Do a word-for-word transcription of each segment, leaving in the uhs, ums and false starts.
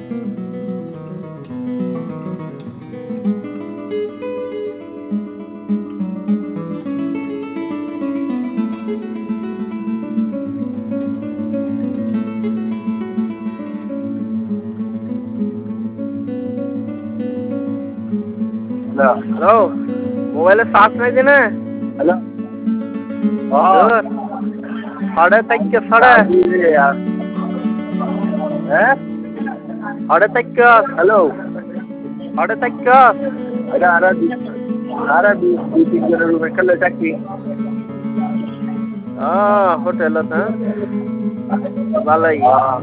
Hello, মোবাইলে charge নাই দিনে? হ্যালো সাড়ে তাইকে সাড়ে হ্যাঁ সাড়ে তাইকে হ্যালো সাড়ে তাইকে এটা আর আর দুই তিন জনের রুমে খেলে চাকরি হ্যাঁ হোটেলত হ্যাঁ ভালোই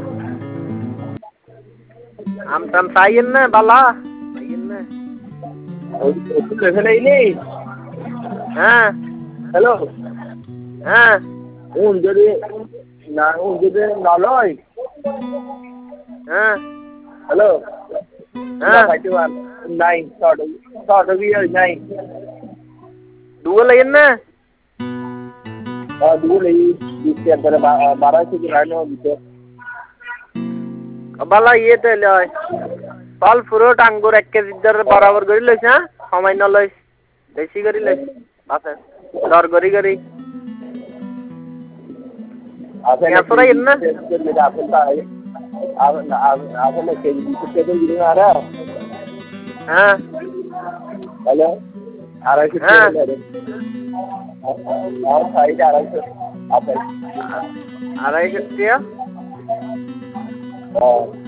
আম টাম চাইয়েন না বালা চাইয়েন না খুলে ফেলেইনি হ্যাঁ হ্যালো হ্যাঁ উন যদি না উন যদি না লয় হ্যাঁ হ্যালো হ্যাঁ খাইতে পার নাই শর্ট শর্ট গিয়ে নাই দুগো লাইয়েন না দুগুলো এই দিচ্ছে একবারে বারো থেকে রাইনো দিতে বালা ইয়েতে লয় ফল ফ্রুট আঙ্গুর এক কেজি দর বরাবর করে লইস হ্যাঁ সামান্য লইস বেশি করে লইস আছে দর গরি গরি আসলে ইন্না আসলে আসলে কেজি কেজি দিন আর হ্যাঁ হ্যালো আড়াইশো হ্যাঁ আর সাইড আড়াইশো আপেল আড়াইশো টাকা হ্যাঁ